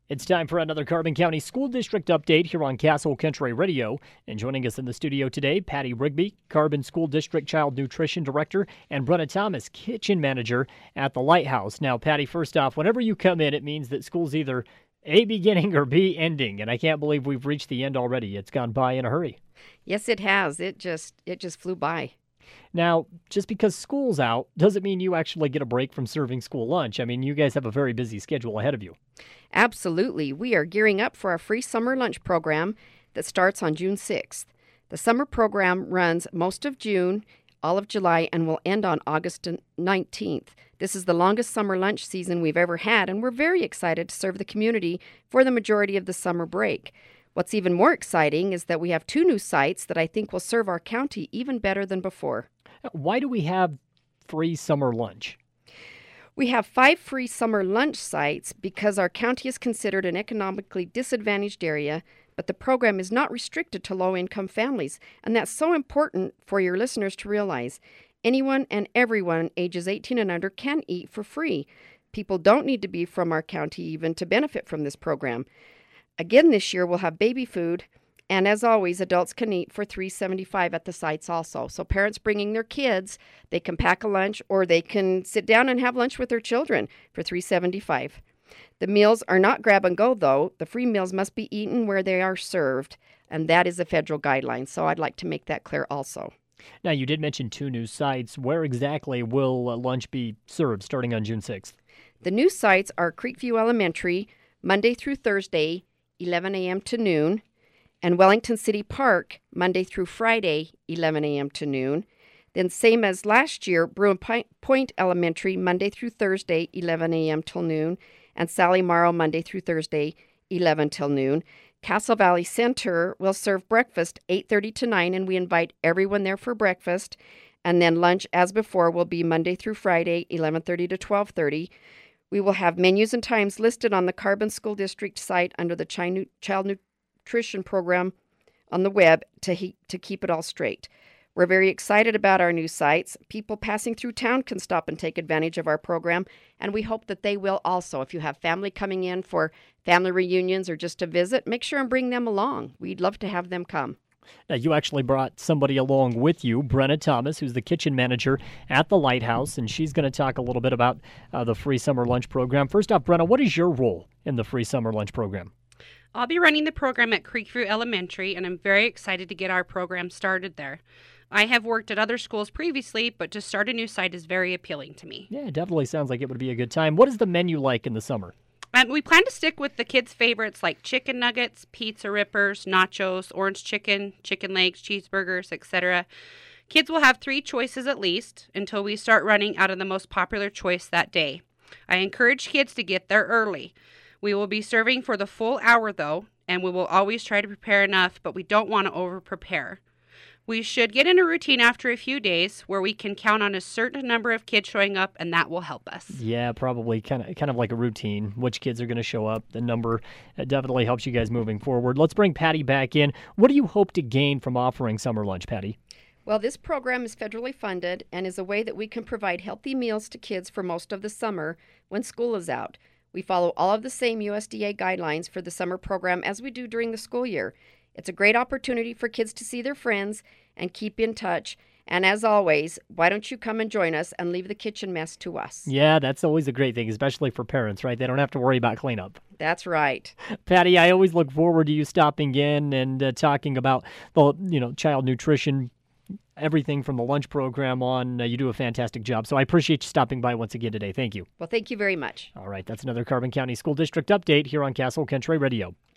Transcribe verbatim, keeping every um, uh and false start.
It's time for another Carbon County School District update here on Castle Country Radio. And joining us in the studio today, Patty Rigby, Carbon School District Child Nutrition Director, and Brenna Thomas, Kitchen Manager at the Lighthouse. Now, Patty, first off, whenever you come in, it means that school's either A, beginning or B, ending. And I can't believe we've reached the end already. It's gone by in a hurry. Yes, it has. It just it just flew by. Now, just because school's out doesn't mean you actually get a break from serving school lunch. I mean, you guys have a very busy schedule ahead of you. Absolutely. We are gearing up for our free summer lunch program that starts on June sixth. The summer program runs most of June, all of July, and will end on August nineteenth. This is the longest summer lunch season we've ever had, and we're very excited to serve the community for the majority of the summer break. What's even more exciting is that we have two new sites that I think will serve our county even better than before. Why do we have free summer lunch? We have five free summer lunch sites because our county is considered an economically disadvantaged area, but the program is not restricted to low-income families, and that's so important for your listeners to realize. Anyone and everyone ages eighteen and under can eat for free. People don't need to be from our county even to benefit from this program. Again, this year we'll have baby food, and as always, adults can eat for three dollars and seventy-five cents at the sites also. So parents bringing their kids, they can pack a lunch or they can sit down and have lunch with their children for three dollars and seventy-five cents. The meals are not grab and go, though. The free meals must be eaten where they are served, and that is a federal guideline. So I'd like to make that clear also. Now, you did mention two new sites. Where exactly will uh, lunch be served starting on June sixth? The new sites are Creekview Elementary, Monday through Thursday, eleven a.m. to noon, and Wellington City Park, Monday through Friday, eleven a.m. to noon. Then same as last year, Bruin Point Elementary, Monday through Thursday, eleven a.m. till noon, and Sally Morrow, Monday through Thursday, eleven till noon. Castle Valley Center will serve breakfast eight thirty to nine, and we invite everyone there for breakfast. And then lunch, as before, will be Monday through Friday, eleven thirty to twelve thirty. We will have menus and times listed on the Carbon School District site under the Child Nutrition Program on the web to, he- to keep it all straight. We're very excited about our new sites. People passing through town can stop and take advantage of our program, and we hope that they will also. If you have family coming in for family reunions or just a visit, make sure and bring them along. We'd love to have them come. Now, you actually brought somebody along with you, Brenna Thomas, who's the kitchen manager at the Lighthouse, and she's going to talk a little bit about uh, the free summer lunch program. First off, Brenna, what is your role in the free summer lunch program? I'll be running the program at Creekview Elementary, and I'm very excited to get our program started there. I have worked at other schools previously, but to start a new site is very appealing to me. Yeah, it definitely sounds like it would be a good time. What is the menu like in the summer? Um, we plan to stick with the kids' favorites like chicken nuggets, pizza rippers, nachos, orange chicken, chicken legs, cheeseburgers, et cetera. Kids will have three choices at least until we start running out of the most popular choice that day. I encourage kids to get there early. We will be serving for the full hour, though, and we will always try to prepare enough, but we don't want to over-prepare. We should get in a routine after a few days where we can count on a certain number of kids showing up, and that will help us. Yeah, probably kind of kind of like a routine. Which kids are going to show up, the number. It definitely helps you guys moving forward. Let's bring Patty back in. What do you hope to gain from offering summer lunch, Patty? Well, this program is federally funded and is a way that we can provide healthy meals to kids for most of the summer when school is out. We follow all of the same U S D A guidelines for the summer program as we do during the school year. It's a great opportunity for kids to see their friends and keep in touch. And as always, why don't you come and join us and leave the kitchen mess to us? Yeah, that's always a great thing, especially for parents, right? They don't have to worry about cleanup. That's right. Patty, I always look forward to you stopping in and uh, talking about the, you know, child nutrition, everything from the lunch program on. Uh, you do a fantastic job. So I appreciate you stopping by once again today. Thank you. Well, thank you very much. All right, that's another Carbon County School District update here on Castle Country Radio.